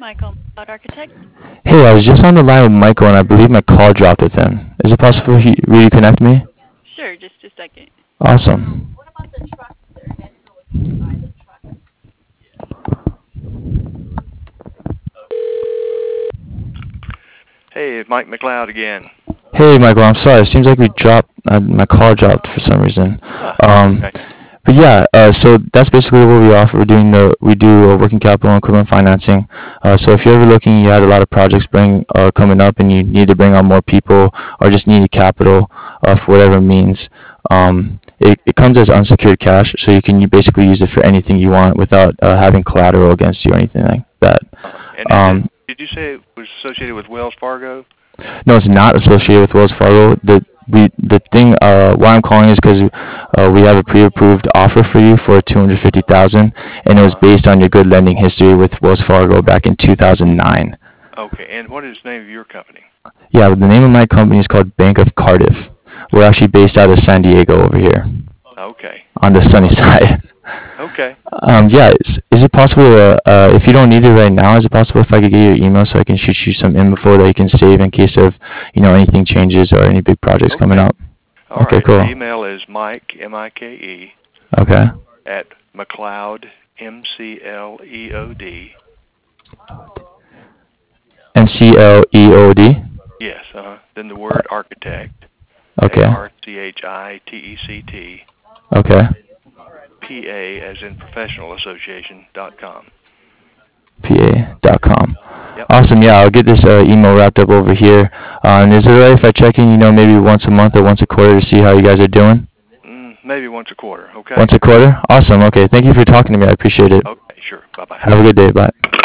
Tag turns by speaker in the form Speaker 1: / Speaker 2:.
Speaker 1: Michael, Cloud Architect.
Speaker 2: Hey, I was just on the line with Michael, and I believe my call dropped with him. Is it possible he reconnect me?
Speaker 1: Sure, just a second.
Speaker 2: Awesome.
Speaker 3: Hey, Mike McLeod again.
Speaker 2: Hey, Michael, I'm sorry. It seems like we dropped. My call dropped for some reason.
Speaker 3: Okay.
Speaker 2: But yeah, so that's basically what we offer. We do working capital and equipment financing. So if you're ever looking, you had a lot of projects coming up, and you need to bring on more people, or just needed capital for whatever means. It comes as unsecured cash, so you basically use it for anything you want without having collateral against you or anything like that.
Speaker 3: And did you say it was associated with Wells Fargo?
Speaker 2: No, it's not associated with Wells Fargo. The thing why I'm calling is because we have a pre-approved offer for you for 250,000, and it was based on your good lending history with Wells Fargo back in 2009.
Speaker 3: Okay. And what is the name of your company?
Speaker 2: Yeah, the name of my company is called Bank of Cardiff. We're actually based out of San Diego over here
Speaker 3: Okay.
Speaker 2: on the sunny side.
Speaker 3: Okay.
Speaker 2: Yeah, is it possible, if you don't need it right now, is it possible if I could get your email so I can shoot you some info that you can save in case of, anything changes or any big projects coming up?
Speaker 3: All
Speaker 2: Okay,
Speaker 3: right.
Speaker 2: cool.
Speaker 3: The email is Mike, M-I-K-E,
Speaker 2: Okay.
Speaker 3: at McLeod, M-C-L-E-O-D.
Speaker 2: MCLEOD?
Speaker 3: Yes. Then the word architect.
Speaker 2: Okay.
Speaker 3: A-R-C-H-I-T-E-C-T.
Speaker 2: Okay.
Speaker 3: P-A as in professional association.com.
Speaker 2: PA.com.
Speaker 3: Yep.
Speaker 2: Awesome. Yeah, I'll get this email wrapped up over here. And is it all right if I check in, maybe once a month or once a quarter to see how you guys are doing?
Speaker 3: Maybe once a quarter. Okay.
Speaker 2: Once a quarter? Awesome. Okay. Thank you for talking to me. I appreciate it.
Speaker 3: Okay. Sure. Bye-bye.
Speaker 2: Have a good day. Bye.